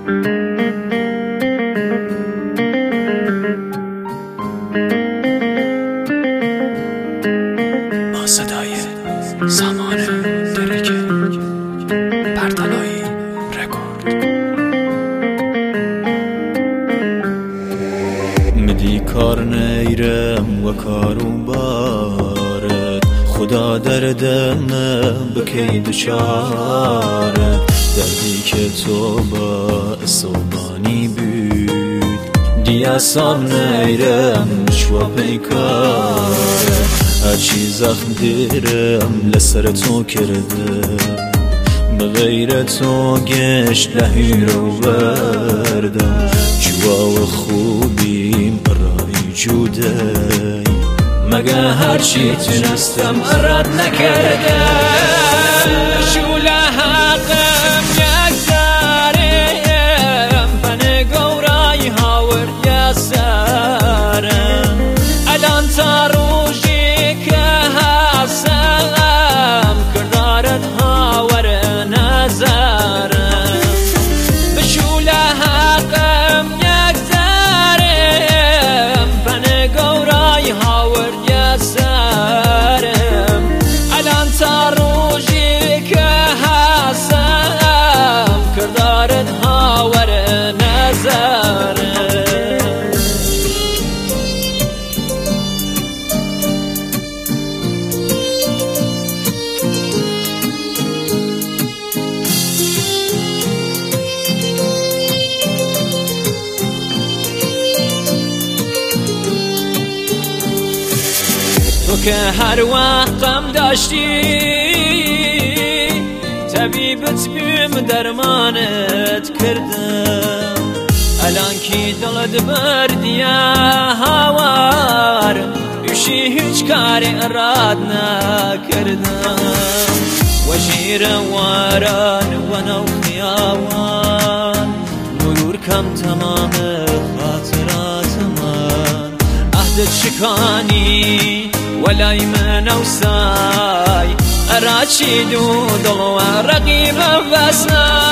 با صدای سامان درک بردلایی رکورد. مدی کار نیرم و کارم بارد، خدا دردم بکی دچارد. دردی که تو باعث بانی بود دیگه سام نیرم شو پیکارد. هرچی زخم دیرم لسر تو کردم، بغیر تو گشت لحی رو بردم. جوا و خوبیم برای جودای، مگه هرچی تونستم رد نکردم. شوله حقم یک دارم، پنه گورای هاور یسرم. الان تا روشی که هستم، کردارت هاور نظرم. به شوله حقم یک دارم، پنه گورای هاور یسرم. الان تا روشی که هستم، کردارت هاور نظرم. تو که هر وقتم داشتی، طبیبت بیم درمانت کردم. الان کی دلت بردیه هاوار، یوشی هیچ کاری راد نکردم. و شیر واران و نو خیاوان، مرور کم تمام خاطرات من. عهدت شکانی ولای من اوسای، اراشید و دل و رقیب بسای.